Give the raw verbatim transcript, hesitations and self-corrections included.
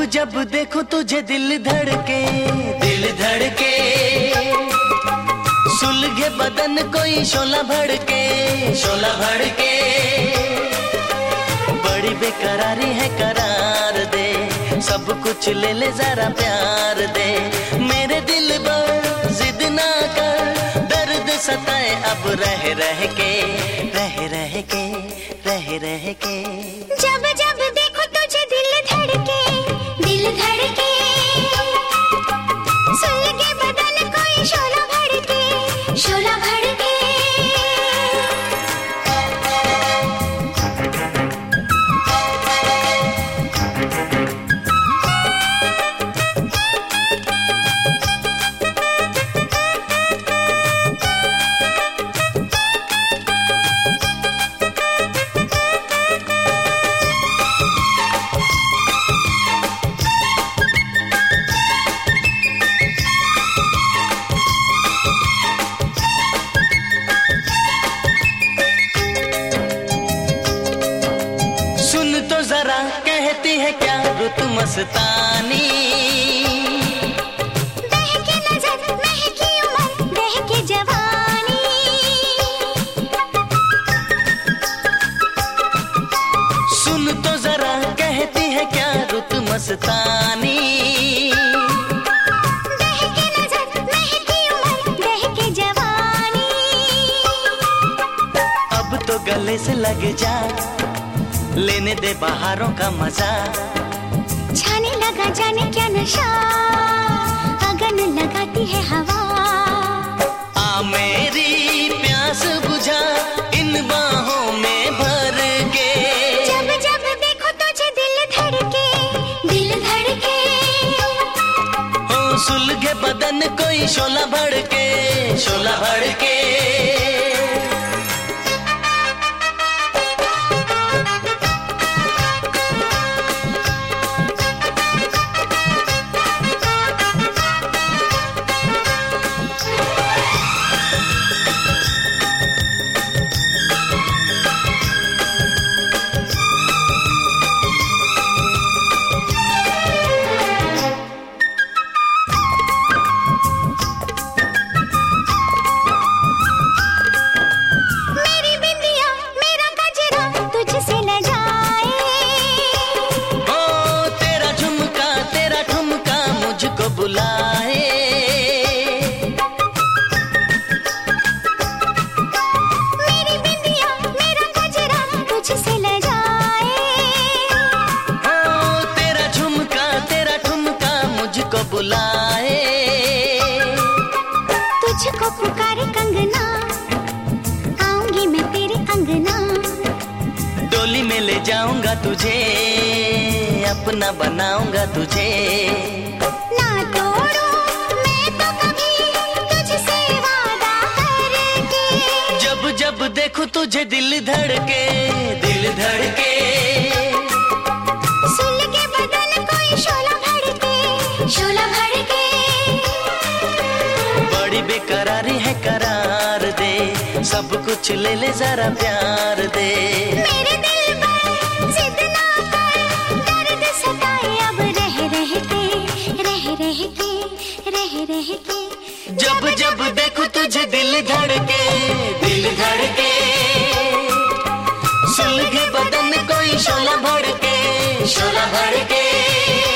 जब देखूं तुझे दिल धड़के, दिल धड़के, सुलगे बदन कोई शोला भड़के, शोला भड़के, बड़ी बेकरारी है करार दे, सब कुछ ले ले जरा प्यार दे, मेरे दिल पर जिद ना कर, दर्द सताए अब रह रह के, रह रह के, रह रह के। जब जब देखो तुझे दिल धड़के, दिल धड़के, सुलगे बदन कोई शोला भड़के, शोला भड़के। जरा कहती है क्या रुत मस्तानी, बहके नजर महकी उम्र बहके जवानी, सुन तो जरा कहती है क्या रुत मस्तानी, बहके नजर महकी उम्र बहके जवानी, अब तो गले से लग जा, लेने दे बहारों का मजा, छाने लगा जाने क्या नशा, अगन लगाती है हवा, आ मेरी प्यास बुझा इन बाहों में भर के, जब जब देखो तुझे दिल धड़के, दिल धड़के, हो सुलगे बदन कोई शोला भड़के, शोला भड़के। बुलाए मेरी बिंदिया मेरा गजरा तुझसे ले जाए, हाँ तेरा झुमका तेरा ठुमका मुझको बुलाए, तुझको पुकारे कंगना, आऊंगी मैं तेरे अंगना, डोली में ले जाऊंगा तुझे, अपना बनाऊंगा तुझे, ना तोड़ो मैं तो कभी तुझसे वादा करके, जब जब देखूं तुझे दिल धड़के, दिल धड़के, सुलगे बदन कोई शोला भड़के, शोला भड़के, बड़ी बेकरारी है करार दे, सब कुछ ले ले जरा प्यार दे, मेरे दिल पर जिद ना कर, दर्द सताए अब रह रह के, रह रह के, रह रह के, जब जब देखूं तुझे दिल धड़के, दिल धड़के, सुलगे बदन कोई शोला भड़के, शोला भड़के।